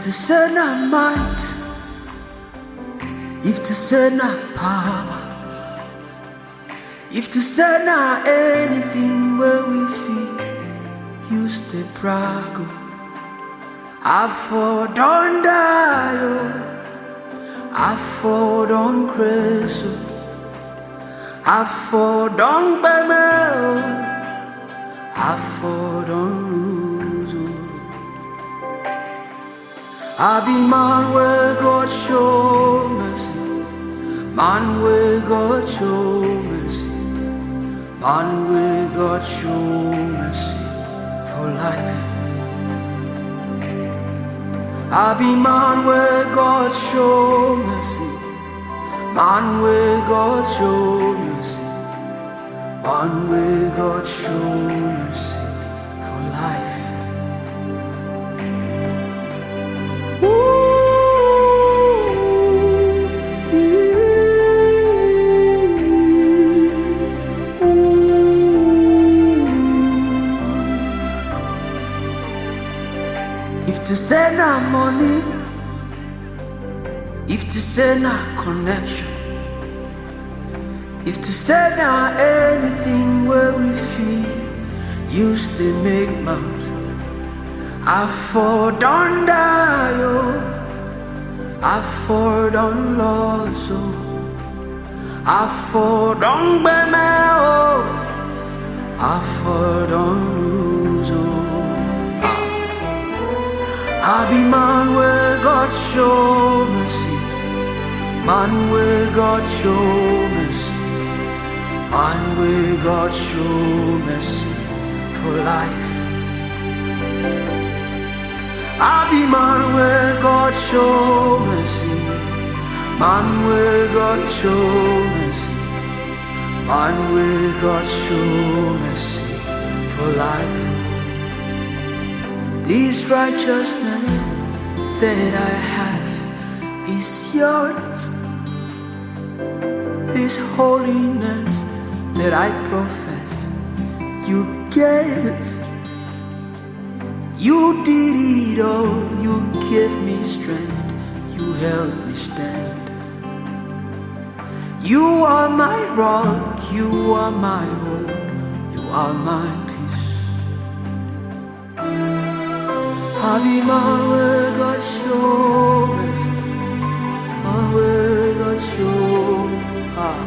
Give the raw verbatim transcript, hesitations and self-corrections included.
to say not might, if to say not power, if to say not anything where we feel, you stay prago. I for don't die, oh. I for don't crazy, oh. I for don't be me, oh. I for don't lose, oh. I be man where God show mercy, man where God show mercy, man where God show mercy for life. I be man where God show mercy, man where God show mercy, man where God show mercy for life. If to say na money, if to say na connection, if to say na anything where we feel, you still make mount. I for don't die, oh. I for don't lose, oh. I for don't be me, oh. I for don't lose, oh. I be man where God show mercy, man where God show mercy, man where God show mercy for life. I be man where God show mercy, man where God show mercy, man where God show mercy for life. This righteousness that I have is yours. This holiness that I profess, you gave. You did it all, you gave me strength, you helped me stand. You are my rock, you are my hope, you are my peace. I be man where God show mercy, man where God show power.